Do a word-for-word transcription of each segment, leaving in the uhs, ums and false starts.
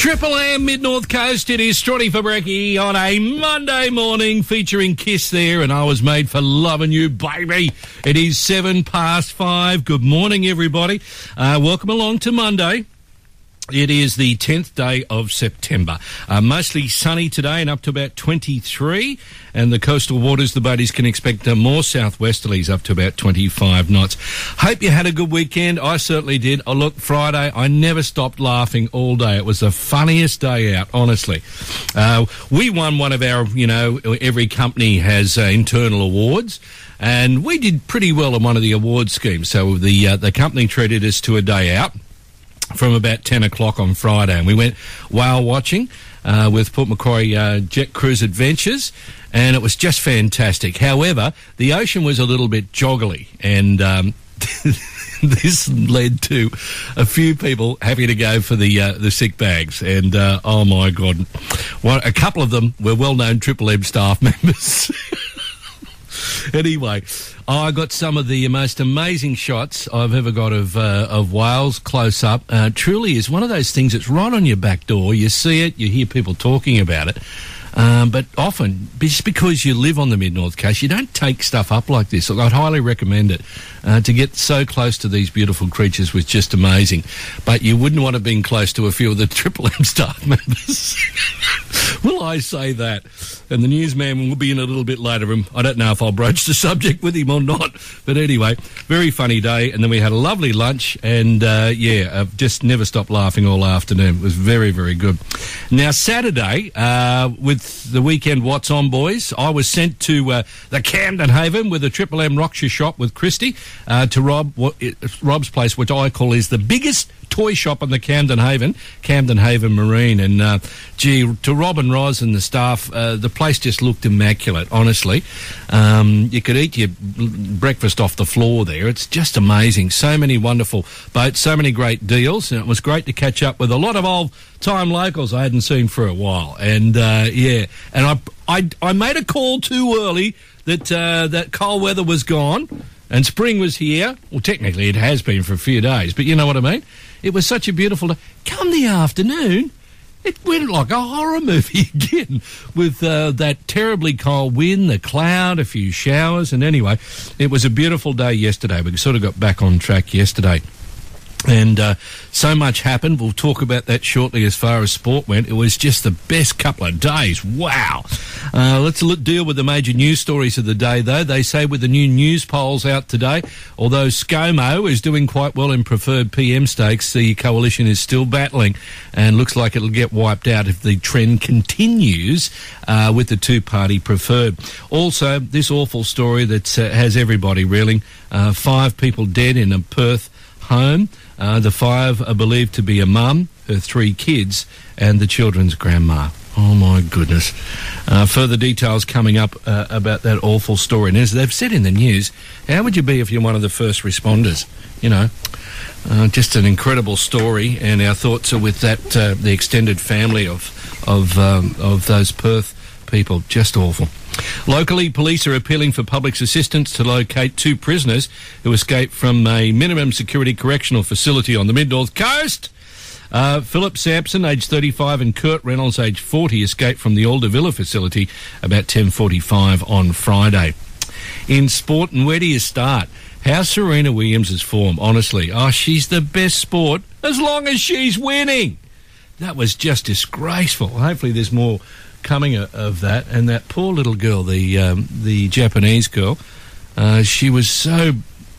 Triple M Mid-North Coast, it is Strawny for Brekkie on a Monday morning featuring Kiss there, and I was made for loving you, baby. It is seven past five. Good morning, everybody. Uh, welcome along to Monday. It is the tenth day of September. Uh, mostly sunny today and up to about twenty-three. And the coastal waters, the boaties can expect uh, more southwesterlies up to about twenty-five knots. Hope you had a good weekend. I certainly did. Oh, look, Friday, I never stopped laughing all day. It was the funniest day out, honestly. Uh, we won one of our, you know, every company has uh, internal awards. And we did pretty well on one of the award schemes. So the uh, the company treated us to a day out from about ten o'clock on Friday, and we went whale watching uh, with Port Macquarie uh, Jet Cruise Adventures, and it was just fantastic. However, the ocean was a little bit joggly, and um, this led to a few people having to go for the uh, the sick bags, and uh, oh my God, well, a couple of them were well-known Triple M staff members. Anyway, I got some of the most amazing shots I've ever got of uh, of whales close up. Uh, truly is one of those things that's right on your back door. You see it, you hear people talking about it. Um, but often, just because you live on the Mid-North Coast, you don't take stuff up like this. Look, I'd highly recommend it. Uh, to get so close to these beautiful creatures was just amazing. But you wouldn't want to have been close to a few of the Triple M staff members. Will I say that? And the newsman will be in a little bit later. I don't know if I'll broach the subject with him or not. But anyway, very funny day. And then we had a lovely lunch. And, uh, yeah, I've just never stopped laughing all afternoon. It was very, very good. Now, Saturday, uh, with the weekend What's On boys, I was sent to uh, the Camden Haven with a Triple M Rockshire shop with Christy uh, to Rob, what, Rob's place, which I call is the biggest toy shop in the Camden Haven, Camden Haven Marine. And, uh, gee, to Rob and Roz and the staff, uh, the place just looked immaculate, honestly. Um, you could eat your breakfast off the floor there. It's just amazing. So many wonderful boats, so many great deals, and it was great to catch up with a lot of old-time locals I hadn't seen for a while. And, uh, yeah, and I, I, I made a call too early that, uh, that cold weather was gone and spring was here. Well, technically it has been for a few days, but you know what I mean? It was such a beautiful day. Come the afternoon, it went like a horror movie again with uh, that terribly cold wind, the cloud, a few showers. And anyway, it was a beautiful day yesterday. We sort of got back on track yesterday. And uh, so much happened. We'll talk about that shortly as far as sport went. It was just the best couple of days. Wow. Uh, let's look, deal with the major news stories of the day, though. They say with the new news polls out today, although ScoMo is doing quite well in preferred P M stakes, the coalition is still battling and looks like it'll get wiped out if the trend continues uh, with the two-party preferred. Also, this awful story that uh, has everybody reeling. Uh, five people dead in a Perth home. Uh, the five are believed to be a mum, her three kids, and the children's grandma. Oh, my goodness. Uh, further details coming up uh, about that awful story. And as they've said in the news, how would you be if you're one of the first responders? You know, uh, just an incredible story, and our thoughts are with that, uh, the extended family of, of, um, of those Perth people. Just awful. Locally, police are appealing for public's assistance to locate two prisoners who escaped from a minimum security correctional facility on the Mid-North Coast. Uh, Philip Sampson, aged thirty-five, and Kurt Reynolds, aged forty, escaped from the Alder Villa facility about ten forty-five on Friday. In sport, and where do you start? How Serena Williams is form, honestly. Oh, she's the best sport as long as she's winning. That was just disgraceful. Hopefully there's more coming of that. And that poor little girl, the um, the Japanese girl, uh, she was so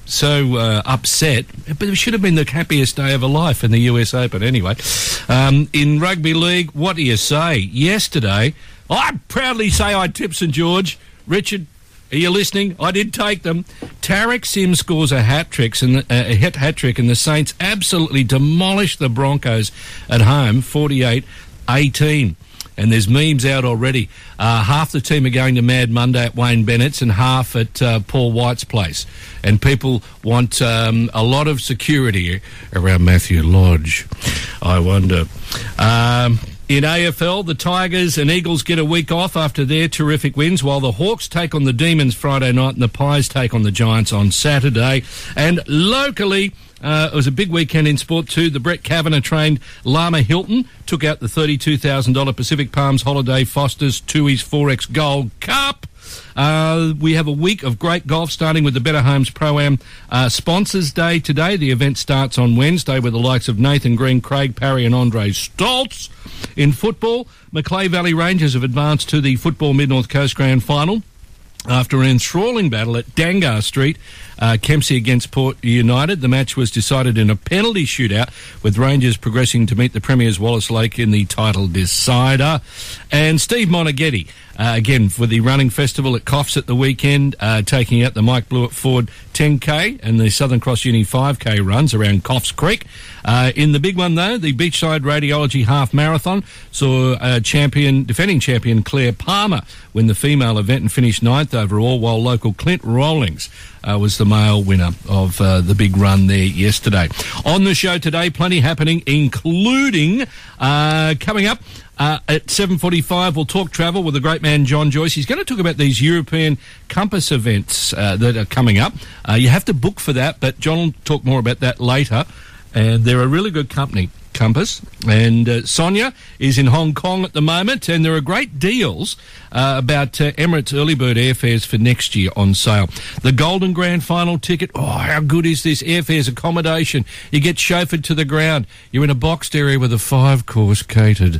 so uh, upset, but it should have been the happiest day of her life in the U S Open. Anyway, um, in rugby league, what do you say? Yesterday, I proudly say I tipped St George. Richard, are you listening? I did take them. Tarek Sims scores a hat trick, and the, uh, a hit hat trick, and the Saints absolutely demolished the Broncos at home, forty-eight eighteen. And there's memes out already. Uh, half the team are going to Mad Monday at Wayne Bennett's and half at uh, Paul White's place. And people want um, a lot of security around Matthew Lodge, I wonder. Um, In A F L, the Tigers and Eagles get a week off after their terrific wins, while the Hawks take on the Demons Friday night and the Pies take on the Giants on Saturday. And locally, uh, it was a big weekend in sport too. The Brett Kavanagh-trained Lama Hilton took out the thirty-two thousand dollars Pacific Palms Holiday Foster's Tooheys four X Gold Cup. Uh, we have a week of great golf, starting with the Better Homes Pro-Am uh, Sponsors Day today. The event starts on Wednesday with the likes of Nathan Green, Craig Parry and Andre Stoltz. In football, Macleay Valley Rangers have advanced to the Football Mid-North Coast Grand Final after an enthralling battle at Dangar Street, uh, Kempsey against Port United. The match was decided in a penalty shootout, with Rangers progressing to meet the Premiers Wallace Lake in the title decider. And Steve Monaghetti, uh, again, for the running festival at Coffs at the weekend, uh, taking out the Mike Blewett Ford ten K and the Southern Cross Uni five K runs around Coffs Creek. Uh, in the big one, though, the Beachside Radiology Half Marathon saw uh, champion, defending champion Claire Palmer win the female event and finish ninth overall, while local Clint Rawlings uh, was the male winner of uh, the big run there yesterday. On the show today, plenty happening, including uh, coming up uh, at seven forty-five, we'll talk travel with the great man John Joyce. He's going to talk about these European Compass events uh, that are coming up. Uh, you have to book for that, but John will talk more about that later. And they're a really good company, Compass. And uh, Sonia is in Hong Kong at the moment, and there are great deals uh, about uh, Emirates early bird airfares for next year on sale. The Golden Grand Final ticket, oh, how good is this? Airfares, accommodation. You get chauffeured to the ground. You're in a boxed area with a five-course catered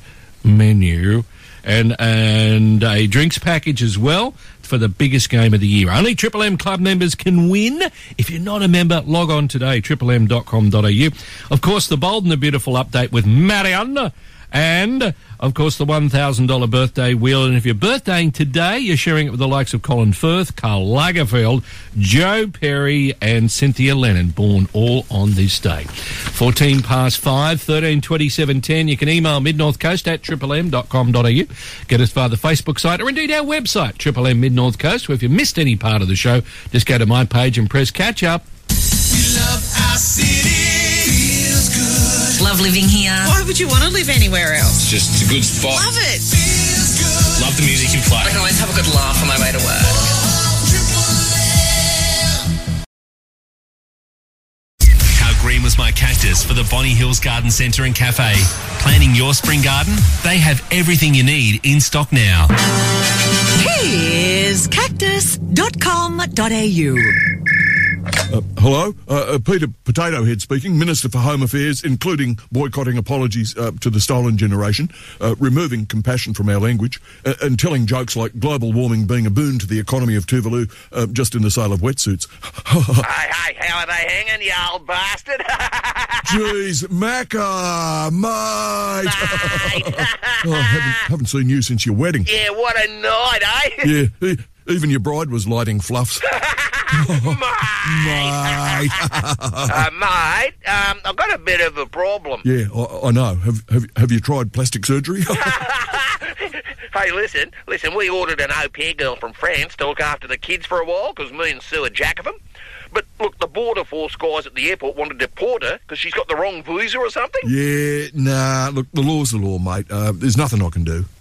menu and and a drinks package as well for the biggest game of the year. Only Triple M Club members can win. If you're not a member, log on today, triple m dot com dot a u. Of course, the Bold and the Beautiful update with Marianne. And, of course, the one thousand dollars birthday wheel. And if you're birthdaying today, you're sharing it with the likes of Colin Firth, Karl Lagerfeld, Joe Perry and Cynthia Lennon, born all on this day. fourteen past five, thirteen twenty-seven ten. You can email midnorthcoast at triple m dot com dot a u. Get us via the Facebook site or indeed our website, Triple M Mid-North Coast, where if you missed any part of the show, just go to my page and press catch up. We love our city. Feels good. Love living here. Why would you want to live anywhere else? It's just it's a good spot. Love it. Feels good. Love the music you play. I can always have a good laugh on my way to work. How green was my cactus for the Bonnie Hills Garden Centre and Cafe? Planning your spring garden? They have everything you need in stock now. Here's cactus dot com dot a u. Uh, hello, uh, uh, Peter Potato Head speaking, Minister for Home Affairs, including boycotting apologies uh, to the stolen generation, uh, removing compassion from our language, uh, and telling jokes like global warming being a boon to the economy of Tuvalu uh, just in the sale of wetsuits. Hey, hey, how are they hanging, you old bastard? Jeez, Macca, mate! Mate. oh, I haven't, haven't seen you since your wedding. Yeah, what a night, eh? Yeah, e- even your bride was lighting fluffs. Mate. Mate. uh, mate, um, I've got a bit of a problem. Yeah, I, I know. Have, have have you tried plastic surgery? Hey, listen, listen, we ordered an au pair girl from France to look after the kids for a while, because me and Sue are jack of them. But, look, the border force guys at the airport wanted to deport her because she's got the wrong visa or something. Yeah, nah, look, the law's the law, mate. Uh, there's nothing I can do.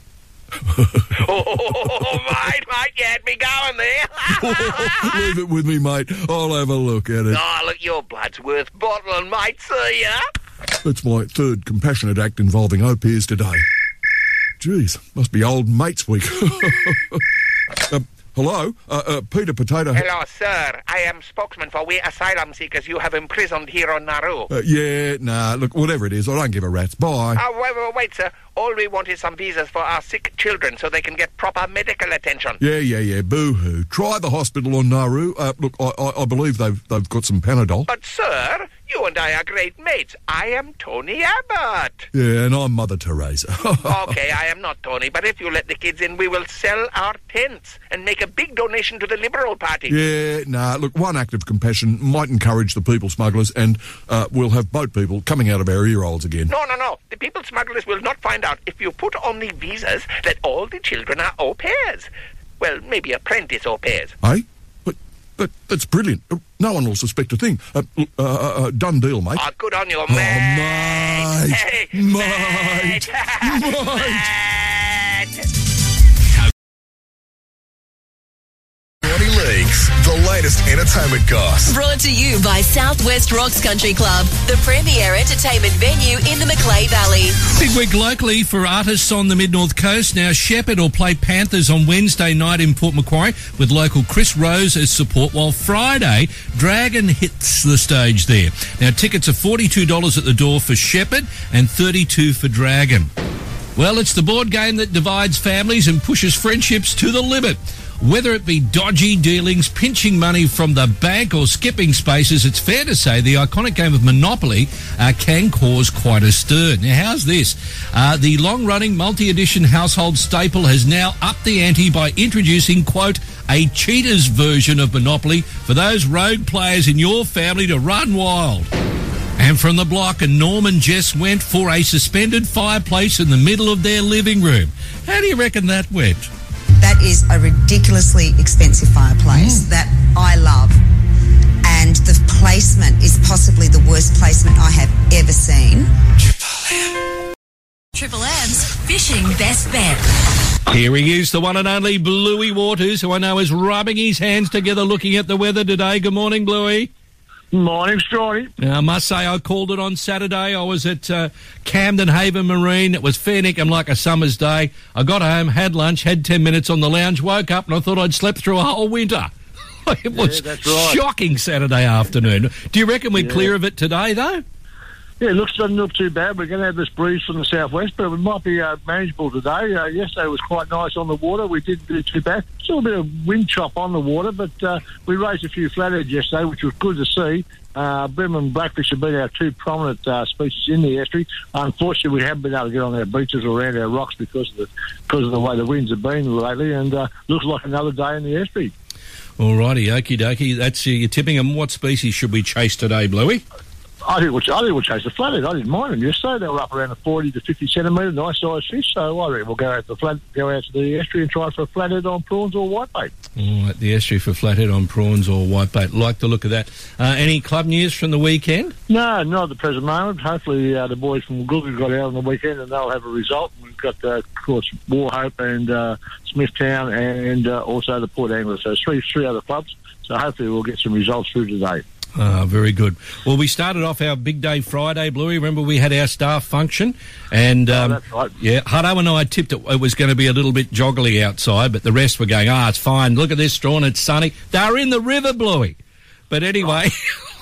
oh, mate, mate, you had me going there. Leave it with me, mate. I'll have a look at it. Oh, look, your blood's worth bottling, mate. See ya. That's my third compassionate act involving au pairs today. Jeez, must be old mates week. uh, hello, uh, uh, Peter Potato. Hello, sir. I am spokesman for we asylum seekers you have imprisoned here on Nauru. Uh, yeah, nah, look, whatever it is, I don't give a rat's. Bye. Oh, wait, wait, wait, sir. All we want is some visas for our sick children so they can get proper medical attention. Yeah, yeah, yeah, boo-hoo. Try the hospital on Nauru. Uh, look, I, I, I believe they've they've got some Panadol. But, sir, you and I are great mates. I am Tony Abbott. Yeah, and I'm Mother Teresa. Okay, I am not Tony, but if you let the kids in, we will sell our tents and make a big donation to the Liberal Party. Yeah, nah, look, one act of compassion might encourage the people smugglers, and uh, we'll have boat people coming out of our ear holes again. No, no, no. The people smugglers will not find out if you put on the visas that all the children are au pairs. Well, maybe apprentice au pairs. Eh? But That, that's brilliant. Uh, No one will suspect a thing. Uh, uh, uh, done deal, mate. Oh, good on you, Oh, mate. mate. Mate. Mate. Mate. Johnny Leagues, the latest entertainment goss. Brought to you by Southwest Rocks Country Club, the premier entertainment venue in the Macleay Valley. Big week locally for artists on the Mid-North Coast. Now, Shepherd will play Panthers on Wednesday night in Port Macquarie with local Chris Rose as support, while Friday, Dragon hits the stage there. Now, tickets are forty-two dollars at the door for Shepherd and thirty-two dollars for Dragon. Well, it's the board game that divides families and pushes friendships to the limit. Whether it be dodgy dealings, pinching money from the bank or skipping spaces, it's fair to say the iconic game of Monopoly uh, can cause quite a stir. Now, how's this? Uh, the long-running multi-edition household staple has now upped the ante by introducing, quote, a cheaters version of Monopoly for those rogue players in your family to run wild. And from the block, and Norman Jess went for a suspended fireplace in the middle of their living room. How do you reckon that went? That is a ridiculously expensive fireplace Mm. that I love. And the placement is possibly the worst placement I have ever seen. Triple M's Fishing Best Bet. Here he is, the one and only Bluey Waters, who I know is rubbing his hands together looking at the weather today. Good morning, Bluey. Morning, Scotty. Now, I must say, I called it on Saturday. I was at uh, Camden Haven Marine. It was fair income like a summer's day. I got home, had lunch, had ten minutes on the lounge, woke up, and I thought I'd slept through a whole winter. It was Yeah, that's right. shocking Saturday afternoon. Do you reckon we're Yeah. clear of it today, though? Yeah, it looks doesn't look too bad. We're going to have this breeze from the southwest, but it might be uh, manageable today. Uh, yesterday was quite nice on the water. We didn't do too bad. Still a bit of wind chop on the water, but uh, we raised a few flatheads yesterday, which was good to see. Uh, Bream and blackfish have been our two prominent uh, species in the estuary. Unfortunately, we haven't been able to get on our beaches or around our rocks because of the because of the way the winds have been lately, and uh, looks like another day in the estuary. All righty, okie dokie. That's uh, you're tipping them. What species should we chase today, Bluey? I think we'll, I think we'll chase the flathead. I didn't mind them yesterday. They were up around the forty to fifty centimetre, nice sized fish. So I reckon we'll go out to the flat, go out to the estuary and try for a flathead on prawns or whitebait. All right, the estuary for flathead on prawns or whitebait. Like the look of that. Uh, any club news from the weekend? No, not at the present moment. Hopefully uh, the boys from Google got out on the weekend and they'll have a result. We've got, uh, of course, Warhope and uh, Smithtown and uh, also the Port Anglers. So three, three other clubs. So hopefully we'll get some results through today. Ah, very good. Well, we started off our big day Friday, Bluey. Remember, we had our staff function, and um, oh, that's right. yeah, Hutto and I tipped it, it was going to be a little bit joggly outside, but the rest were going, ah, it's fine. Look at this, Strawn, it's sunny. They were in the river, Bluey. But anyway,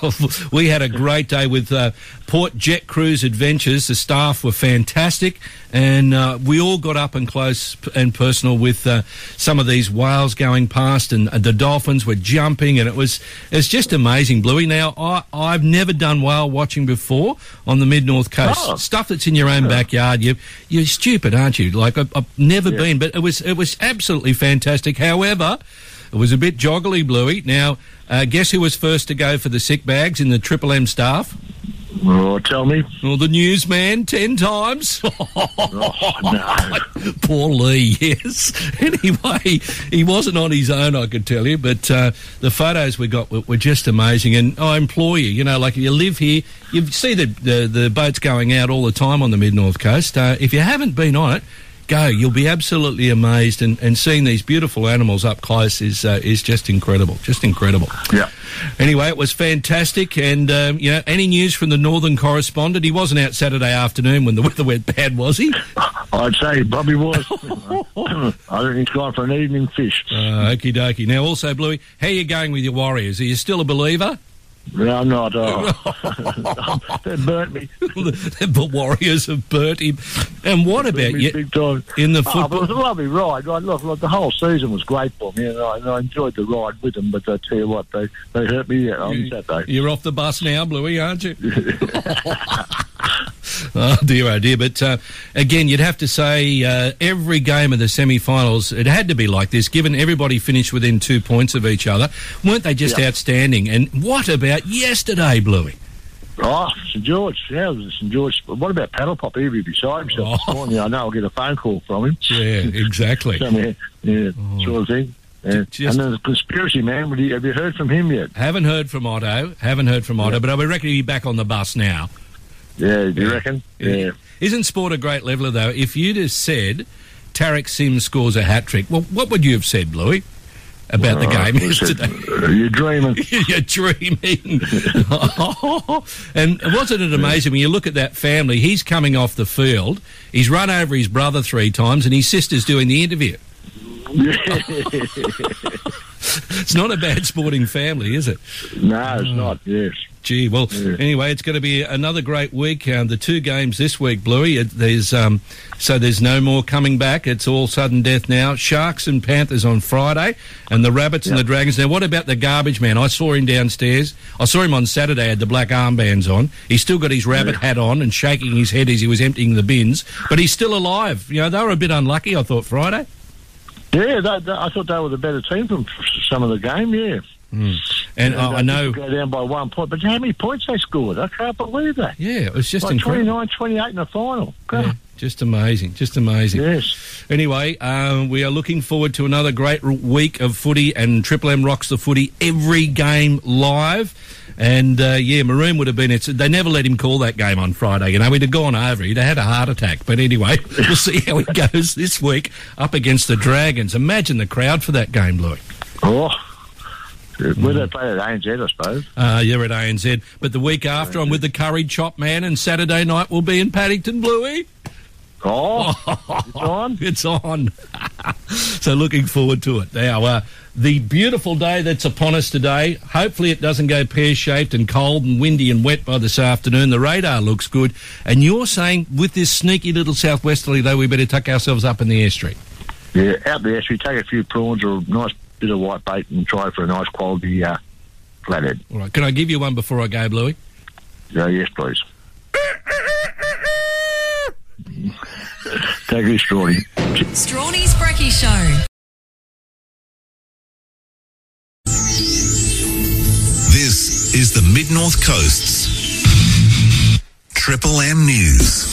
we had a great day with uh, Port Jet Cruise Adventures. The staff were fantastic, and uh, we all got up and close and personal with uh, some of these whales going past, and uh, the dolphins were jumping, and it was it's just amazing, Bluey. Now, I, I've never done whale watching before on the Mid-North Coast. Oh. Stuff that's in your own backyard. You, you're stupid, aren't you? Like, I've, I've never Yeah. been, but it was it was absolutely fantastic. However, it was a bit joggly, Bluey. Now, uh, guess who was first to go for the sick bags in the Triple M staff? Oh, tell me. Well, the newsman, ten times. Oh, no. Poor Lee, yes. Anyway, he wasn't on his own, I could tell you, but uh, the photos we got were, were just amazing. And I implore you, you know, like if you live here, you see the, the, the boats going out all the time on the Mid-North Coast. Uh, if you haven't been on it, go. You'll be absolutely amazed, and, and seeing these beautiful animals up close is uh, is just incredible, just incredible. Yeah. Anyway, it was fantastic, and um, you know, any news from the Northern correspondent? He wasn't out Saturday afternoon when the weather went bad, was he? I'd say he probably was. I think he's gone for an evening fish. Uh, okie dokie. Now, also, Bluey, how are you going with your Warriors? Are you still a believer? No, I'm not. Oh. They burnt me. The Warriors have burnt him. And what about Burnt me you big time. in the Oh, but it football? was a lovely ride. Like, look, look, the whole season was great for me, and I, and I enjoyed the ride with them. But I tell you what, they, they hurt me on Saturday. You're off the bus now, Bluey, aren't you? Oh, dear, oh, dear. But uh, again, you'd have to say uh, every game of the semi-finals, it had to be like this, given everybody finished within two points of each other. Weren't they just Yeah. outstanding? And what about yesterday, Bluey? Oh, St George. Yeah, it was St George. What about Paddle Pop? He'll be beside himself Oh. this morning. I know I'll get a phone call from him. Yeah, exactly. Tell me, yeah, sort of thing. Yeah. Just- and then the conspiracy man, have you, have you heard from him yet? Haven't heard from Otto. Haven't heard from Otto, Yeah. but I reckon he'll be back on the bus now. Yeah, do you reckon? Yeah. Isn't sport a great leveler, though? If you'd have said Tarek Sims scores a hat-trick, well, what would you have said, Bluey, about the Oh, game listen, yesterday? uh, You're dreaming. You're dreaming. And wasn't it amazing when you look at that family? He's coming off the field. He's run over his brother three times, and his sister's doing the interview. It's not a bad sporting family, is it? No, it's not, yes. Gee, well, Yeah. anyway, it's going to be another great week. Um, the two games this week, Bluey, it, there's um, so there's no more coming back. It's all sudden death now. Sharks and Panthers on Friday, and the Rabbits and the Dragons. Now, what about the garbage man? I saw him downstairs. I saw him on Saturday, had the black armbands on. He's still got his rabbit hat on and shaking his head as he was emptying the bins, but he's still alive. You know, they were a bit unlucky, I thought, Friday. Yeah, they, they, I thought they were the better team from some of the game, yeah. Mm. And Yeah, I, I they know... did go down by one point, but how many points they scored? I can't believe that. Yeah, it was just like incredible. twenty-nine twenty-eight in the final. God. Yeah, just amazing, just amazing. Yes. Anyway, um, we are looking forward to another great r- week of footy, and Triple M rocks the footy every game live. And, uh, yeah, Maroon would have been... It's, they never let him call that game on Friday. You know, he'd have gone over. He'd have had a heart attack. But anyway, we'll see how it goes this week up against the Dragons. Imagine the crowd for that game, Louis. Oh, where they play at A N Z, I suppose. Uh, you're at A N Z. But the week after, I'm with the Curry Chop Man, and Saturday night we'll be in Paddington, Bluey. Oh, it's on. It's on. So looking forward to it. Now, uh, the beautiful day that's upon us today, hopefully it doesn't go pear-shaped and cold and windy and wet by this afternoon. The radar looks good. And you're saying with this sneaky little southwesterly, though, we better tuck ourselves up in the airstream. Yeah, out there, so we take a few prawns or a nice bit of white bait and try for a nice quality uh, flathead. All right. Can I give you one before I go, Bluey? Yeah, yes, please. Take it, Strawny. Strawny's Brekkie Show. This is the Mid-North Coast's Triple M News.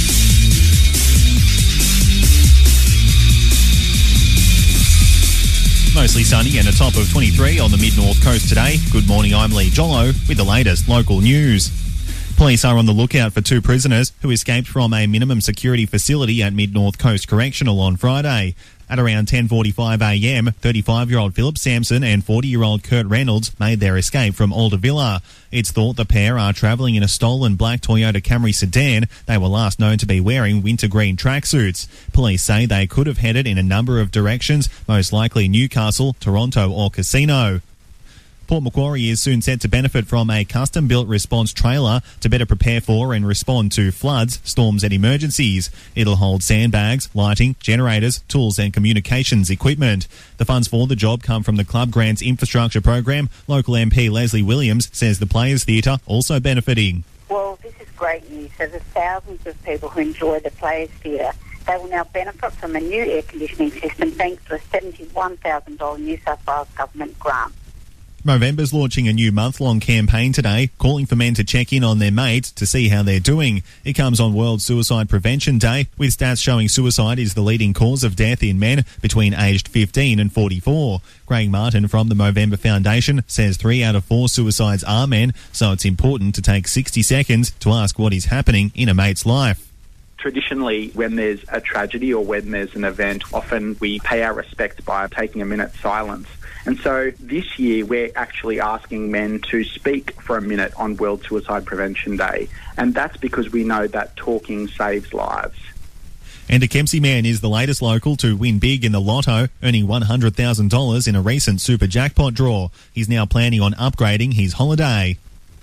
Mostly sunny and a top of twenty-three on the Mid-North Coast today. Good morning, I'm Lee Jollo with the latest local news. Police are on the lookout for two prisoners who escaped from a minimum security facility at Mid-North Coast Correctional on Friday. At around ten forty-five a m, thirty-five-year-old Philip Sampson and forty-year-old Kurt Reynolds made their escape from Alder Villa. It's thought the pair are travelling in a stolen black Toyota Camry sedan. They were last known to be wearing winter green tracksuits. Police say they could have headed in a number of directions, most likely Newcastle, Toronto or Casino. Port Macquarie is soon set to benefit from a custom-built response trailer to better prepare for and respond to floods, storms and emergencies. It'll hold sandbags, lighting, generators, tools and communications equipment. The funds for the job come from the Club Grants Infrastructure Program. Local M P Leslie Williams says the Players Theatre also benefiting. Well, this is great news. So there's thousands of people who enjoy the Players Theatre. They will now benefit from a new air conditioning system thanks to a seventy-one thousand dollars New South Wales government grant. Movember's launching a new month-long campaign today, calling for men to check in on their mates to see how they're doing. It comes on World Suicide Prevention Day, with stats showing suicide is the leading cause of death in men between aged fifteen and forty-four. Craig Martin from the Movember Foundation says three out of four suicides are men, so it's important to take sixty seconds to ask what is happening in a mate's life. Traditionally, when there's a tragedy or when there's an event, often we pay our respects by taking a minute's silence. And so this year, we're actually asking men to speak for a minute on World Suicide Prevention Day. And that's because we know that talking saves lives. And a Kempsey man is the latest local to win big in the lotto, earning one hundred thousand dollars in a recent super jackpot draw. He's now planning on upgrading his holiday.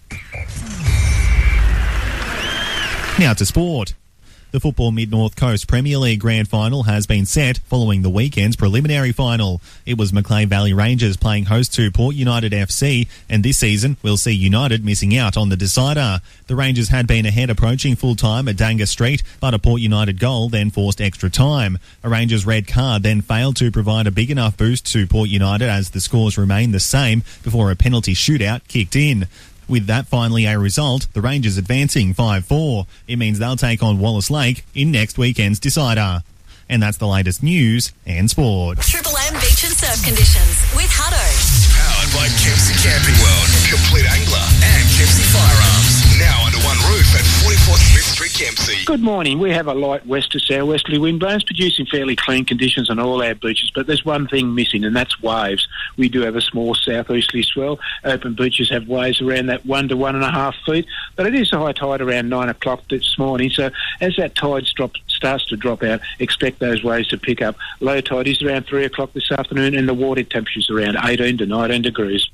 Now to sport. The Football Mid-North Coast Premier League Grand Final has been set following the weekend's preliminary final. It was Macleay Valley Rangers playing host to Port United F C, and this season we'll see United missing out on the decider. The Rangers had been ahead approaching full-time at Danga Street, but a Port United goal then forced extra time. A Rangers red card then failed to provide a big enough boost to Port United as the scores remained the same before a penalty shootout kicked in. With that finally a result, the Rangers advancing five four. It means they'll take on Wallace Lake in next weekend's decider. And that's the latest news and sport. Triple M Beaches surf conditions with Hutto. Powered by Kempsey Camping World, Complete Angler and Kempsey Firearms. Now under one roof at forty-four Smith Street, Kempsey. Good morning. We have a light west to southwesterly wind blowing, producing fairly clean conditions on all our beaches, but there's one thing missing, and that's waves. We do have a small southeasterly swell. Open beaches have waves around that one to one and a half feet, but it is a high tide around nine o'clock this morning, so as that tide drop, starts to drop out, expect those waves to pick up. Low tide is around three o'clock this afternoon, and the water temperature's around eighteen to nineteen degrees.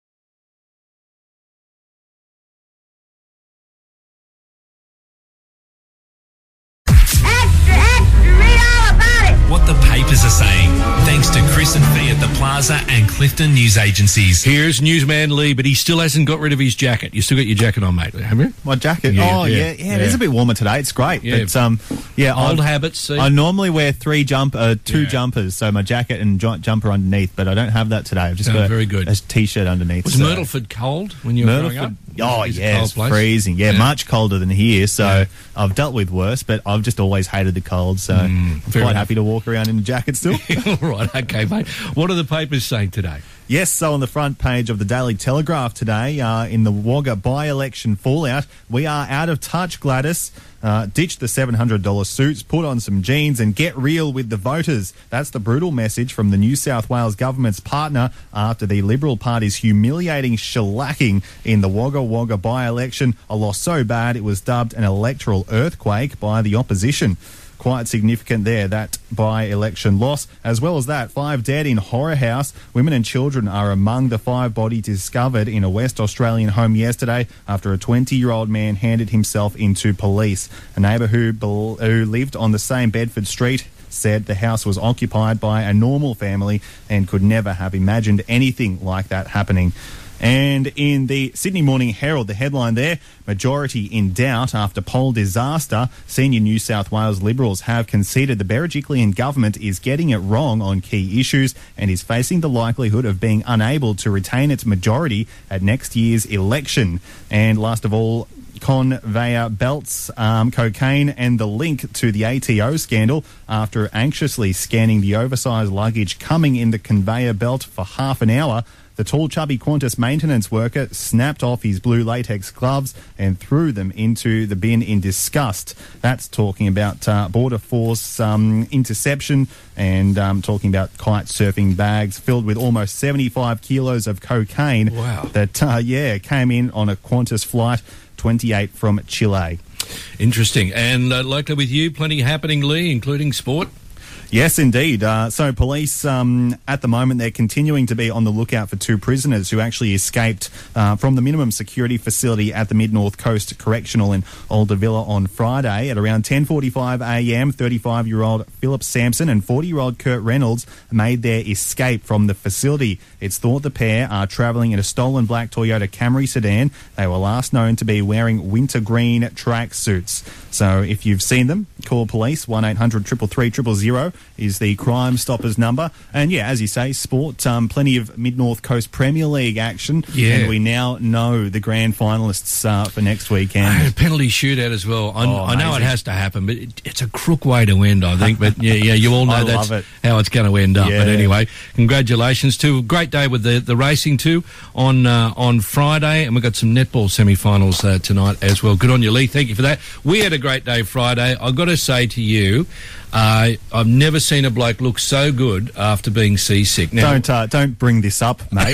What the papers are saying, thanks to Chris and Fee at the Plaza and Clifton News Agencies. Here's Newsman Lee, but he still hasn't got rid of his jacket. You still got your jacket on, mate, haven't you? My jacket? Yeah, oh, yeah, yeah, yeah. It is a bit warmer today. It's great. Yeah. But, um, yeah, Old I, habits, see? I normally wear three jump, uh, two Yeah. jumpers, so my jacket and jo- jumper underneath, but I don't have that today. I've just Oh, got very good. a T-shirt underneath. Was so. Myrtleford cold when you were growing up? Myrtleford, oh, Is it a yeah, cold it's place? freezing. Yeah, Yeah. much colder than here, so Yeah. I've dealt with worse, but I've just always hated the cold, so I'm fair quite enough. happy to walk around in a jacket still. All right, okay, mate. What are the papers saying today? Yes, so on the front page of the Daily Telegraph today, uh, in the Wagga by-election fallout, we are out of touch, Gladys. Uh, ditch the seven hundred dollars suits, put on some jeans and get real with the voters. That's the brutal message from the New South Wales government's partner after the Liberal Party's humiliating shellacking in the Wagga Wagga by-election, a loss so bad it was dubbed an electoral earthquake by the opposition. Quite significant there, that by-election loss. As well as that, five dead in horror house. Women and children are among the five bodies discovered in a West Australian home yesterday after a twenty-year-old man handed himself into police. A neighbour who, bel- who lived on the same Bedford street said the house was occupied by a normal family and could never have imagined anything like that happening. And in the Sydney Morning Herald, the headline there, majority in doubt after poll disaster. Senior New South Wales Liberals have conceded the Berejiklian government is getting it wrong on key issues and is facing the likelihood of being unable to retain its majority at next year's election. And last of all, conveyor belts, um, cocaine and the link to the A T O scandal after anxiously scanning the oversized luggage coming in the conveyor belt for half an hour. The tall, chubby Qantas maintenance worker snapped off his blue latex gloves and threw them into the bin in disgust. That's talking about uh, Border Force um, interception and um, talking about kite surfing bags filled with almost seventy-five kilos of cocaine. Wow. That, uh, yeah, came in on a Qantas flight twenty-eight from Chile. Interesting. And uh, likely with you, plenty happening, Lee, including sport? Yes, indeed. Uh, so police, um, at the moment, they're continuing to be on the lookout for two prisoners who actually escaped uh, from the minimum security facility at the Mid-North Coast Correctional in Aldervilla on Friday. At around ten forty-five a m, thirty-five-year-old Philip Sampson and forty-year-old Kurt Reynolds made their escape from the facility. It's thought the pair are travelling in a stolen black Toyota Camry sedan. They were last known to be wearing winter green track suits. So if you've seen them, call police. one eight hundred three three three zero zero is the Crime Stoppers number. And yeah, as you say, sport, um, plenty of Mid-North Coast Premier League action. Yeah. And we now know the grand finalists uh, for next weekend. Uh, penalty shootout as well. I, Oh, I know it amazing. has to happen, but it, it's a crook way to end, I think. But yeah, yeah, you all know I that's love it. how it's going to end up. Yeah. But anyway, congratulations to a great day with the, the racing too on uh, on Friday, and we've got some netball semi-finals uh, tonight as well. Good on you, Lee. Thank you for that. We had a great day Friday. I've got to say to you, uh, I've never seen a bloke look so good after being seasick. Now, Don't uh, don't bring this up, mate.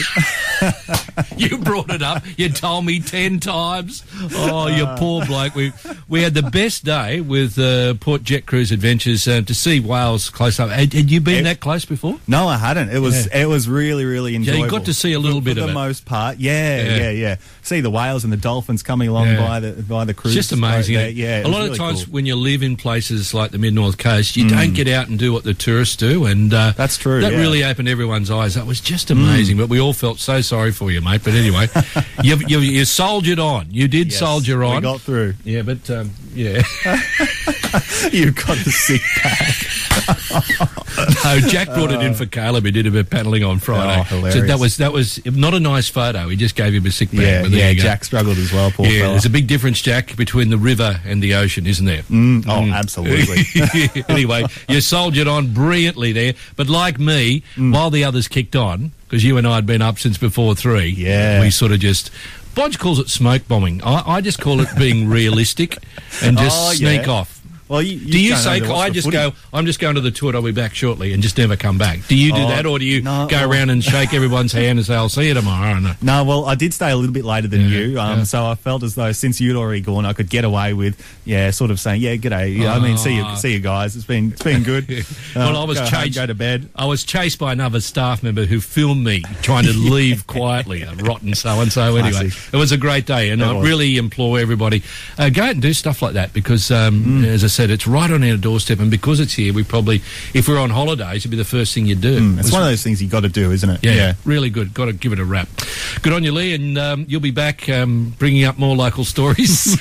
you brought it up. You told me ten times. Oh, you poor bloke. We we had the best day with uh, Port Jet Cruise Adventures uh, to see Wales close up. Had, had you been It- that close before? No, I hadn't. It was Yeah. it was really really Yeah, enjoyable. you got to see a little for, bit for of the it. most part. Yeah, Yeah. yeah, yeah, See the whales and the dolphins coming along Yeah. by the by the cruise. It's just amazing. boat isn't there. it? Yeah, it a was lot really of times cool. when you live in places like the Mid-North Coast, you Mm. don't get out and do what the tourists do, and uh, That's true, That yeah. really opened everyone's eyes. That was just amazing. But we all felt so sorry for you, mate. But anyway, you, you you soldiered on. You did Yes, soldier on. We got through. Yeah, but um, yeah. You've got the sick bag. No, Jack brought it in for Caleb. He did a bit of paddling on Friday. Oh, hilarious. So that was that was not a nice photo. He just gave him a sick bag. Yeah, but there yeah. you go. Jack struggled as well. Poor Yeah, fella. there's a big difference, Jack, between the river and the ocean, isn't there? Mm, oh, absolutely. Anyway, you soldiered on brilliantly there. But like me, Mm. while the others kicked on, because you and I had been up since before three, Yeah. we sort of just... Bodge calls it smoke bombing. I, I just call it being realistic and just Oh, sneak yeah. off. Well, you, you Do you don't say, know to watch I the just footy. go, I'm just going to the toilet, I'll be back shortly, and just never come back? Do you do Oh, that, or do you no, go well- around and shake everyone's hand and say, I'll see you tomorrow? And, No, well, I did stay a little bit later than Yeah, you, um, yeah. so I felt as though since you'd already gone, I could get away with, yeah, sort of saying, yeah, g'day. Yeah, I mean, see you, Oh. see you guys. It's been, it's been good. well, Um, I was go home, chased. go to bed. I was chased by another staff member who filmed me trying to leave quietly. A rotten so and so. Anyway, Classic. it was a great day, and It I was. really implore everybody uh, go out and do stuff like that because, um, Mm. as I said, it's right on our doorstep, and because it's here, we probably, if we're on holidays, it'd be the first thing you do. Mm, it's Was- one of those things you got to do, isn't it? Yeah, really good. Got to give it a wrap. Good on you, Lee, and um, you'll be back um, bringing up more local stories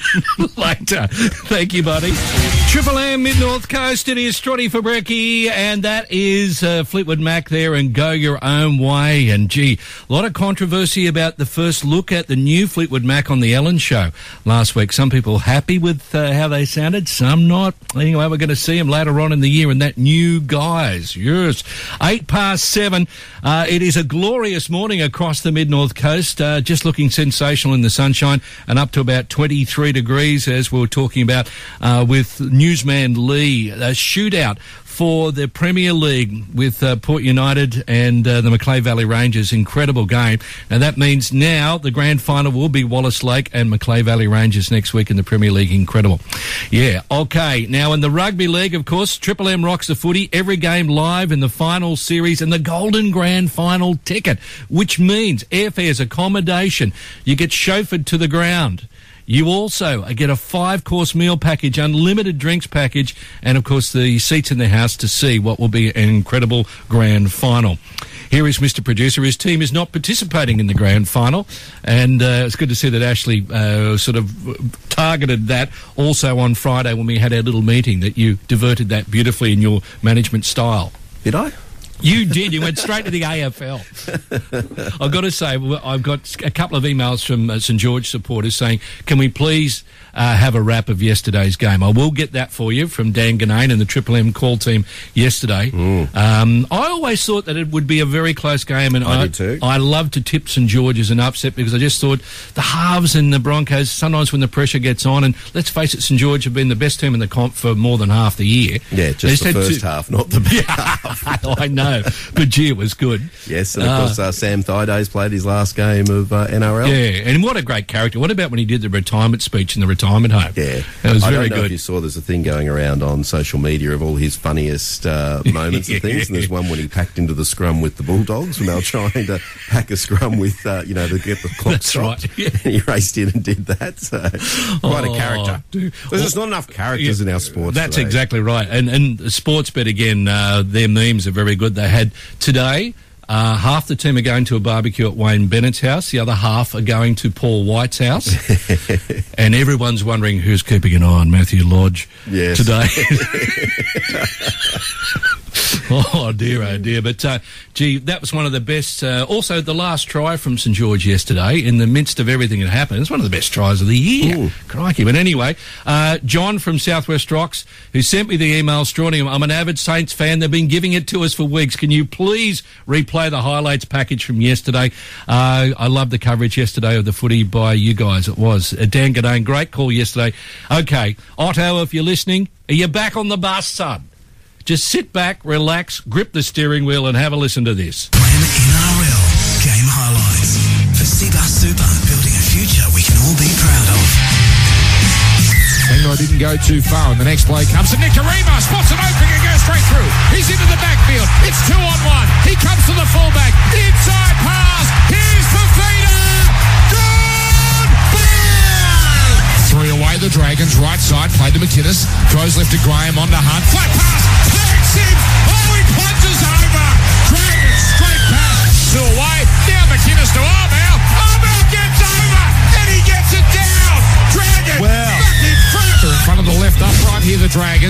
later. Thank you, buddy. Triple M Mid North Coast. It is Strotty for Brekkie, and that is uh, Fleetwood Mac there, and Go Your Own Way. And gee, a lot of controversy about the first look at the new Fleetwood Mac on the Ellen Show last week. Some people happy with uh, how they sounded, some not. Anyway, we're going to see them later on in the year in that new guise. Yes. Eight past seven. Uh, it is a glorious morning across the Mid-North Coast, uh, just looking sensational in the sunshine and up to about twenty-three degrees, as we were talking about uh, with newsman Lee. A shootout for the Premier League with uh, Port United and uh, the Macleay Valley Rangers. Incredible game. Now that means now the grand final will be Wallace Lake and Macleay Valley Rangers next week in the Premier League. Incredible. Yeah, okay. Now in the Rugby League, of course, Triple M rocks the footy. Every game live in the final series and the Golden Grand Final ticket, which means airfares, accommodation. You get chauffeured to the ground. You also get a five-course meal package, unlimited drinks package, and, of course, the seats in the house to see what will be an incredible grand final. Here is Mister Producer. His team is not participating in the grand final, and uh, it's good to see that Ashley uh, sort of targeted that also on Friday when we had our little meeting, that you diverted that beautifully in your management style. Did I? You did. You went straight to the A F L. I've got to say, I've got a couple of emails from uh, St George supporters saying, can we please uh, have a wrap of yesterday's game? I will get that for you from Dan Ganane and the Triple M call team yesterday. Um, I always thought that it would be a very close game, and I I, did too. I love to tip St George as an upset because I just thought the halves and the Broncos, sometimes when the pressure gets on, and let's face it, St George have been the best team in the comp for more than half the year. Yeah, They just the had first two- half, not the back half. I know, but gee, it was good. Yes, and of Ah. course uh, Sam Thaidays played his last game of uh, N R L. Yeah, and what a great character. What about when he did the retirement speech in the retirement home? Yeah, It was I very don't know good. if you saw there's a thing going around on social media of all his funniest uh, moments and things, and there's one when he packed into the scrum with the Bulldogs when they were trying to pack a scrum with, uh, you know, to get the clock That's stopped. right. And he raced in and did that. So quite Oh, a character. dude. There's just not enough characters Yeah, in our sports. That's today. exactly right. And and Sportsbet, again, uh, their memes are very good. They had today, uh, half the team are going to a barbecue at Wayne Bennett's house. The other half are going to Paul White's house. And everyone's wondering who's keeping an eye on Matthew Lodge Yes. today. Oh dear, oh dear. But, uh, gee, that was one of the best. Uh, also, the last try from St George yesterday, in the midst of everything that happened, it's one of the best tries of the year. Ooh. Crikey. But anyway, uh, John from Southwest Rocks, who sent me the email, Strawny, I'm an avid Saints fan. They've been giving it to us for weeks. Can you please replay the highlights package from yesterday? Uh, I loved the coverage yesterday of the footy by you guys. It was. Uh, Dan Gadane, great call yesterday. Okay, Otto, if you're listening, are you back on the bus, son? Just sit back, relax, grip the steering wheel and have a listen to this. N R L game highlights for Seabus Super, building a future we can all be proud of. England didn't go too far, and the next play comes to Nicarima, spots an opening and goes straight through. He's into the backfield. It's two on one. He comes to the fullback. Inside pass. Here's Fafita. Good! Ball! Three away, the Dragons. Right side, played to McInnes. Throws left to Graham on the hunt. Flat pass. Takes him. Oh, he plunges over. Dragons straight pass. Two away. Now McInnes to Armour. Armour gets over. And he gets it down. Dragons. Well. Back in front. They're in front of the left upright here, the Dragons.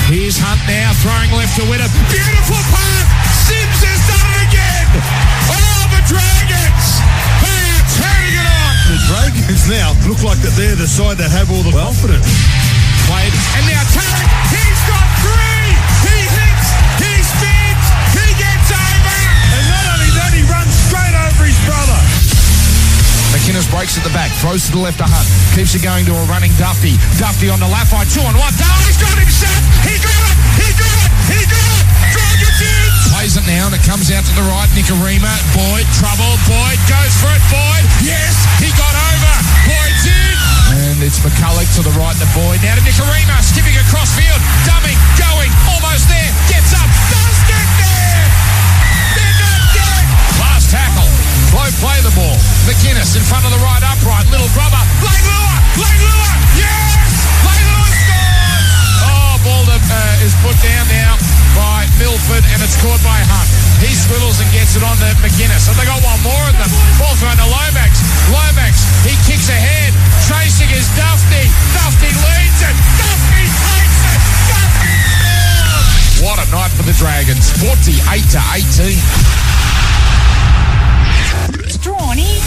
Here's Hunt now, throwing left to Whittam. Beautiful pass. Sims has done it again. Oh, the Dragons. They are turning it on. The Dragons now look like that they're the side that have all the well, confidence. Played, and now Tarek, he's got three. He hits, he spins, he gets over. And not only that, he runs straight over his brother. McInnes breaks at the back, throws to the left to Hunt, keeps it going to a running Duffy. Duffy on the lap by two on one. Darley's got him set. He got it. He got it. He got it. Dragons in. Plays it now and it comes out to the right. Nicarima. Boyd, trouble. Boyd goes for it. Boyd. Yes, he got over. Boyd's in. And it's McCulloch to the right to Boyd. Now to Nicarima. Skipping across field. Dumbing. Going. Almost there. Gets up. Does get there. They're not dead. Last tackle. Blow play the ball. McInnes in front of the right upright. Little brother. Leilua. Leilua. Yes. Leilua scores. Oh, ball that, uh, is put down now by Milford and it's caught by Hunt. He swivels and gets it on to McInnes. So they got one more of them. Ball thrown to Lomax. Lomax. He kicks ahead. Chasing is Duffy. Duffy leads it. Duffy takes it. Duffy scores. What a night for the Dragons. forty-eight to eighteen. Strawny.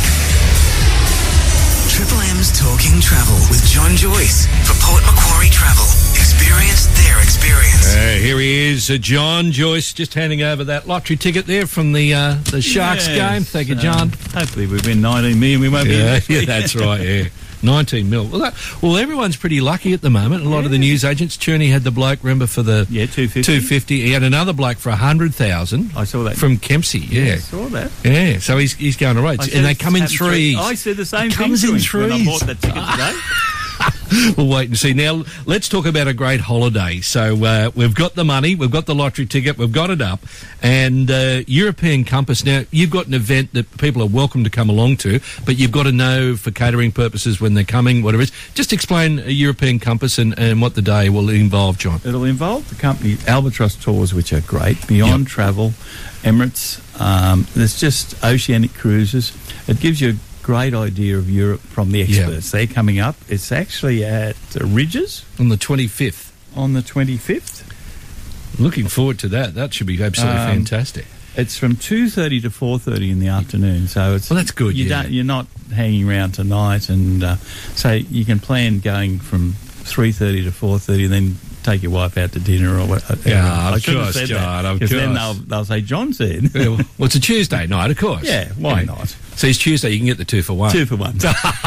Triple M's Talking Travel with John Joyce for Port Macquarie Travel. Experience their experience. Uh, here he is, uh, John Joyce, just handing over that lottery ticket there from the uh, the Sharks yes, game. Thank you, John. Uh, hopefully we win nineteen million. We won't yeah, be. Yeah, that's right. Yeah. nineteen mil. Well, that, well, everyone's pretty lucky at the moment. A lot yeah. of the news agents. Cherney had the bloke, remember, for the yeah two fifty. Two fifty. He had another bloke for a hundred thousand. I saw that from Kempsey. Yeah, yeah I saw that. Yeah, so he's he's going all right, and they come in threes. I said the same it thing. Comes in threes. When I bought that ticket today. We'll wait and see. Now, let's talk about a great holiday. So, uh, we've got the money, we've got the lottery ticket, we've got it up, and uh, European Compass. Now, you've got an event that people are welcome to come along to, but you've got to know for catering purposes when they're coming, whatever it is. Just explain a European Compass and, and what the day will involve, John. It'll involve the company Albatross Tours, which are great, Beyond yep. Travel, Emirates. Um, there's just oceanic cruises. It gives you a great idea of Europe from the experts. Yep. They're coming up. It's actually at uh, Ridges. On the twenty-fifth. On the twenty-fifth. Looking forward to that. That should be absolutely um, fantastic. It's from two thirty to four thirty in the afternoon. So it's well, that's good. You yeah. don't, you're not hanging around tonight. And uh, so you can plan going from three thirty to four thirty and then take your wife out to dinner or whatever. Yeah, of I course, said John, that, of course. then they'll, they'll say, John said. Yeah, well, it's a Tuesday night, of course. Yeah, why yeah. not? So it's Tuesday, you can get the two for one. Two for one.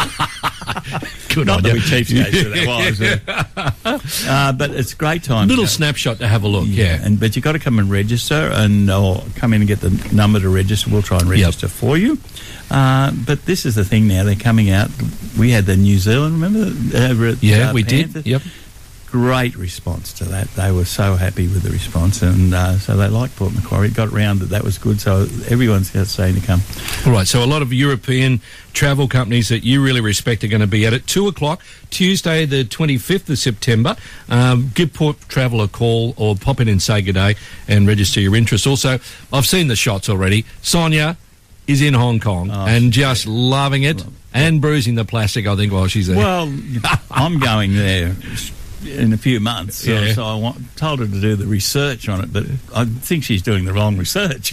Good not on that you. we cheapskates for that was. Uh, but it's a great time. Little snapshot to have a look, yeah. yeah. And But you've got to come and register and or come in and get the number to register. We'll try and register yep. for you. Uh, but this is the thing now, they're coming out. We had the New Zealand, remember? Over at, yeah, uh, we Panther? did. Yep. Great response to that. They were so happy with the response, and uh, so they liked Port Macquarie. It got round that that was good, so everyone's saying to come. All right, so a lot of European travel companies that you really respect are going to be at it. Two o'clock, Tuesday the twenty-fifth of September. Um, give Port Travel a call or pop in and say good day and register your interest. Also, I've seen the shots already. Sonia is in Hong Kong oh, and just great. loving it well, and bruising the plastic, I think, while she's there. Well, I'm going there in a few months, so, yeah. so I want, told her to do the research on it, but I think she's doing the wrong research.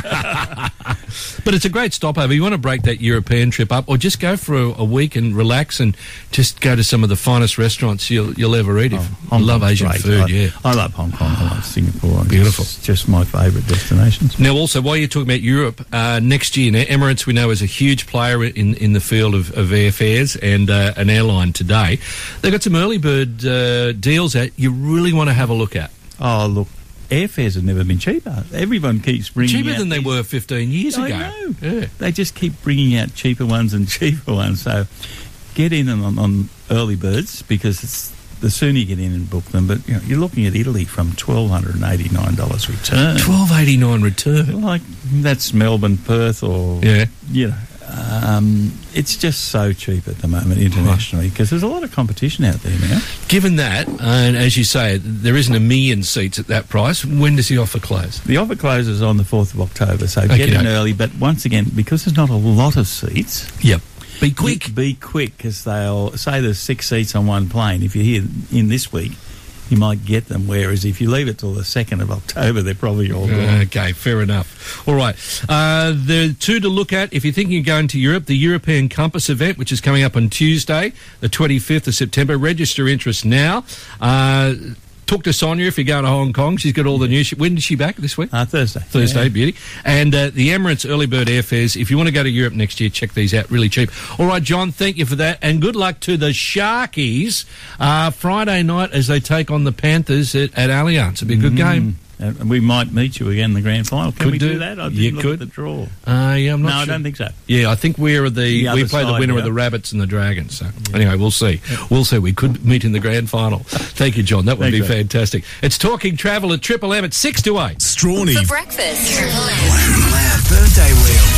But it's a great stopover. You want to break that European trip up, or just go for a, a week and relax and just go to some of the finest restaurants you'll, you'll ever eat. If oh, you love Asian great. food, I, yeah. I love Hong Kong. I love Singapore. Beautiful. It's just my favourite destinations. Now, also, while you're talking about Europe, uh, next year, now, Emirates we know is a huge player in, in the field of, of airfares and uh, an airline today. They've got some early bird uh, deals out you really want to have a look at. Oh, look. Airfares have never been cheaper. Everyone keeps bringing cheaper out than they these, were fifteen years I ago. Know. Yeah. They just keep bringing out cheaper ones and cheaper ones. So get in on, on early birds because it's, the sooner you get in and book them. But you know, you're looking at Italy from twelve eighty-nine dollars return. twelve eighty-nine return. Like that's Melbourne, Perth, or yeah, you know. Um, it's just so cheap at the moment internationally because there's a lot of competition out there now. Given that, and as you say, there isn't a million seats at that price, when does the offer close? The offer closes on the fourth of October, so okay, get in okay. early. But once again, because there's not a lot of seats... Yep. Be quick. Be, be quick because they'll say there's six seats on one plane. If you're here in this week, you might get them. Whereas if you leave it till the second of October, they're probably all gone. Okay, fair enough. All right. Uh, there are two to look at if you're thinking of going to Europe. The European Compass event, which is coming up on Tuesday, the twenty-fifth of September. Register interest now. Uh, Talk to Sonia if you're going to Hong Kong. She's got all the news. When is she back this week? Uh, Thursday. Thursday, yeah. Beauty. And uh, the Emirates early bird airfares. If you want to go to Europe next year, check these out. Really cheap. All right, John, thank you for that. And good luck to the Sharkies uh, Friday night as they take on the Panthers at, at Allianz. It'll be a good Mm. game. And we might meet you again in the grand final. Can Could we do, do. that? I didn't You look could. at the draw. Uh, yeah, I'm not no, sure. I don't think so. Yeah, I think we're the, The we other play the side, winner yeah. of the Rabbits and the Dragons. So anyway, we'll see. We'll see. We could meet in the grand final. Thank you, John. That would Thanks, be mate. fantastic. It's Talking Travel at Triple M at six to eight. Strawny. For breakfast. Triple M. Loud birthday wheel.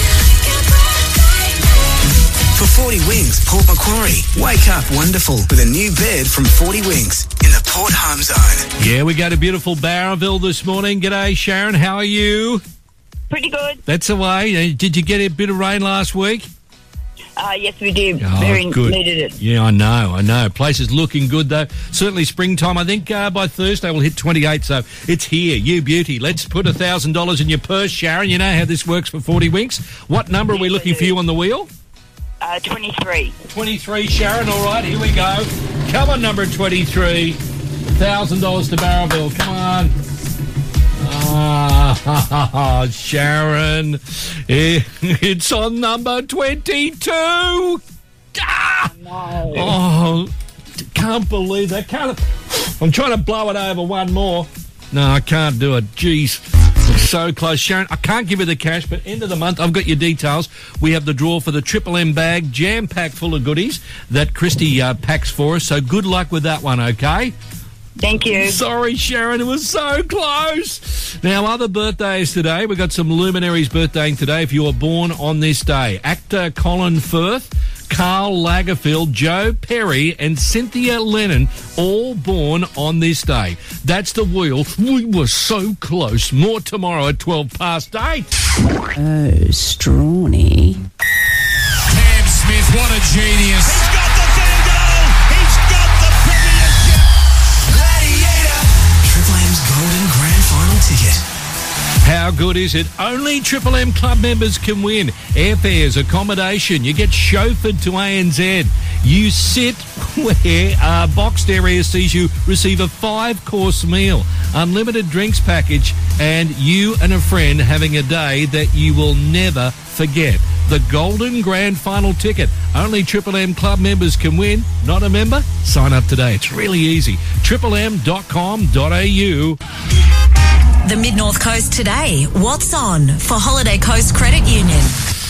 For forty Wings, Port Macquarie. Wake up wonderful with a new bed from forty Wings in the Port Home Zone. Yeah, we go to beautiful Barraville this morning. G'day, Sharon. How are you? Pretty good. That's the way. Uh, Did you get a bit of rain last week? Uh, yes, we did. Oh, Very good. needed it. Yeah, I know, I know. Place is looking good, though. Certainly springtime. I think uh, by Thursday we'll hit twenty-eight, so it's here. You beauty. Let's put one thousand dollars in your purse, Sharon. You know how this works for forty Winks. What number are we looking for you on the wheel? Uh, twenty-three. twenty-three, Sharon. All right, here we go. Come on, number twenty-three. one thousand dollars to Barraville. Come on. Ah, Sharon. It's on number twenty-two. Ah! No. Oh, can't believe that. Can't. I'm trying to blow it over one more. No, I can't do it. Jeez. So close. Sharon, I can't give you the cash, but end of the month, I've got your details. We have the draw for the Triple M bag, jam-packed full of goodies that Christy uh, packs for us. So good luck with that one, okay? Thank you. Sorry, Sharon, it was so close. Now, other birthdays today. We've got some luminaries birthdaying today if you were born on this day. Actor Colin Firth, Karl Lagerfeld, Joe Perry and Cynthia Lennon, all born on this day. That's the wheel. We were so close. More tomorrow at twelve past eight. Oh, Strawny. Cam Smith, what a genius. He's got the field goal. He's got the premiership. Gladiator. Triple M's Golden Grand Final ticket. How good is it? Only Triple M Club members can win. Airfares, accommodation. You get chauffeured to A N Z. You sit where uh, Boxed Area sees you receive a five-course meal, unlimited drinks package, and you and a friend having a day that you will never forget. The Golden Grand Final ticket. Only Triple M Club members can win. Not a member? Sign up today. It's really easy. triple m dot com dot a u. The Mid-North Coast today. What's on for Holiday Coast Credit Union?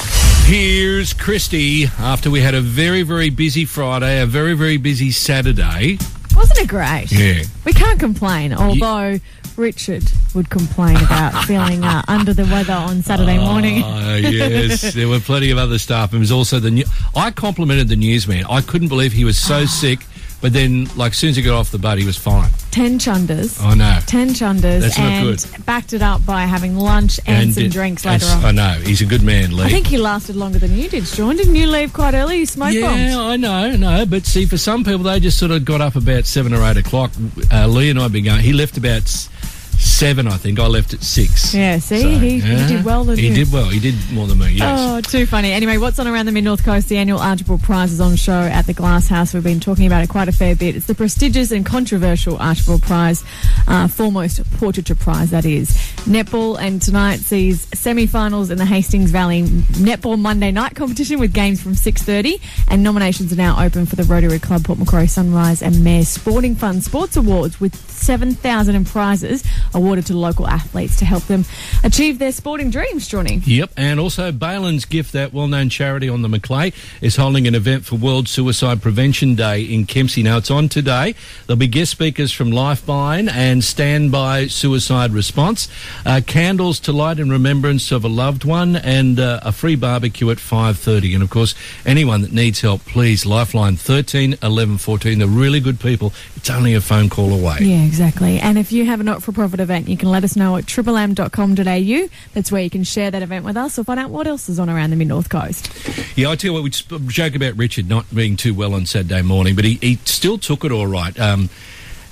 Here's Christy after we had a very, very busy Friday, a very, very busy Saturday. Wasn't it great? Yeah. We can't complain, although Richard would complain about feeling uh, under the weather on Saturday morning. Oh, yes. There were plenty of other staff. It was also the new. I complimented the newsman. I couldn't believe he was so sick, but then, like, as soon as he got off the boat, he was fine. Ten chunders. I know. Ten chunders. That's not and good. backed it up by having lunch and, And some did- drinks and later s- on. I know. He's a good man, Lee. I think he lasted longer than you did, Sean. Didn't you leave quite early? You smoke Yeah, bombed. I know, no, but see, for some people, they just sort of got up about seven or eight o'clock. Uh, Lee and I been going. He left about s- seven, I think. I left at six. Yeah, see, So, he, yeah. he did well. Didn't He he? did well. He did more than me. Yes. Oh, too funny. Anyway, what's on around the Mid-North Coast? The annual Archibald Prize is on show at the Glass House. We've been talking about it quite a fair bit. It's the prestigious and controversial Archibald Prize, uh, foremost portraiture prize, that is. Netball, and tonight sees semi-finals in the Hastings Valley Netball Monday night competition with games from six thirty, and nominations are now open for the Rotary Club Port Macquarie Sunrise and Mayor's Sporting Fund Sports Awards, with seven thousand in prizes awarded to local athletes to help them achieve their sporting dreams, Johnny. Yep, and also Balin's Gift, that well-known charity on the Macleay, is holding an event for World Suicide Prevention Day in Kempsey. Now, it's on today. There'll be guest speakers from Lifeline and Standby Suicide Response, uh, candles to light in remembrance of a loved one, and uh, a free barbecue at five thirty. And, of course, anyone that needs help, please, Lifeline thirteen eleven fourteen. They're really good people. It's only a phone call away. Yeah, exactly. And if you have a not-for-profit event, you can let us know at triple m dot com dot a u. That's where you can share that event with us or find out what else is on around the Mid-North Coast. Yeah, I tell you what, we sp- joke about Richard not being too well on Saturday morning, but he, he still took it all right. Um,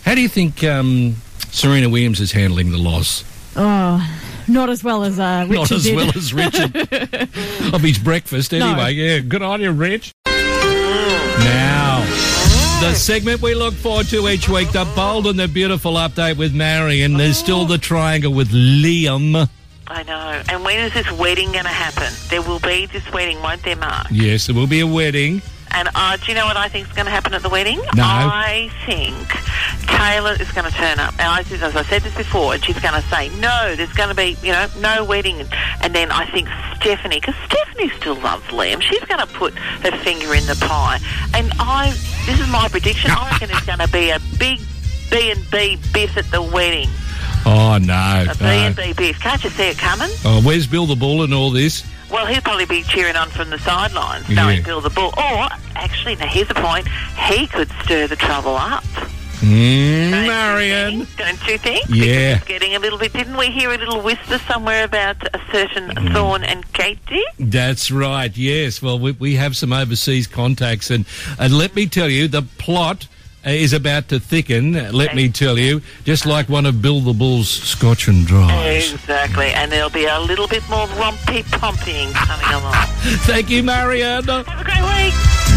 How do you think um, Serena Williams is handling the loss? Oh, not as well as uh, Richard Not as did. well as Richard. Of his breakfast, anyway. No. Yeah, good on you, Rich. Now, the segment we look forward to each week, the bold and the beautiful update with Marion. There's still the triangle with Liam. I know. And when is this wedding going to happen? There will be this wedding, won't there, Mark? Yes, there will be a wedding. And uh, do you know what I think is going to happen at the wedding? No. I think Taylor is going to turn up. And I, as I said this before, and she's going to say, no, there's going to be, you know, no wedding. And then I think Stephanie, because Stephanie still loves Liam, she's going to put her finger in the pie. And I, this is my prediction, I reckon it's going to be a big B and B biff at the wedding. Oh, no. A B and B biff. Can't you see it coming? Oh, where's Bill the Bull and all this? Well, he'll probably be cheering on from the sidelines, knowing Yeah. Bill the Bull. Or, actually, now here's the point, he could stir the trouble up. Mm, Marion. Don't you think? Yeah. Because it's getting a little bit... Didn't we hear a little whisper somewhere about a certain Mm. Thorne and Katie? That's right, yes. Well, we, we have some overseas contacts, and, and let me tell you, the plot uh, is about to thicken, let me tell you, just like one of Bill the Bull's Scotch and Dries. Exactly. And there'll be a little bit more rompy-pompying coming along. Thank you, Marion. Have a great week.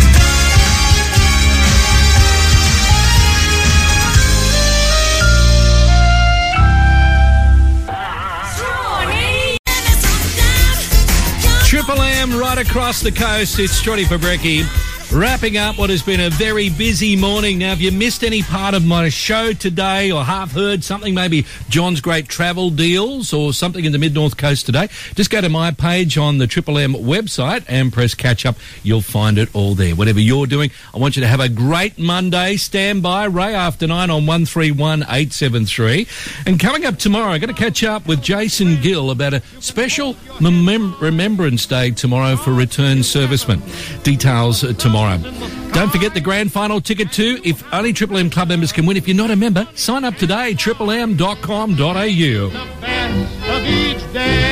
Triple M right across the coast. It's Shorty Fabrecki. Wrapping up what has been a very busy morning. Now, if you missed any part of my show today or half heard something, maybe John's great travel deals or something in the Mid-North Coast today, just go to my page on the Triple M website and press catch up. You'll find it all there. Whatever you're doing, I want you to have a great Monday. Stand by, Ray, after nine on one three one eight seven three. And coming up tomorrow, I'm going to catch up with Jason Gill about a special Remem- Remembrance Day tomorrow for returned servicemen. Details uh, tomorrow. Don't forget the grand final ticket too. If only Triple M Club members can win. If you're not a member, sign up today, triple m dot com dot a u. Of each day.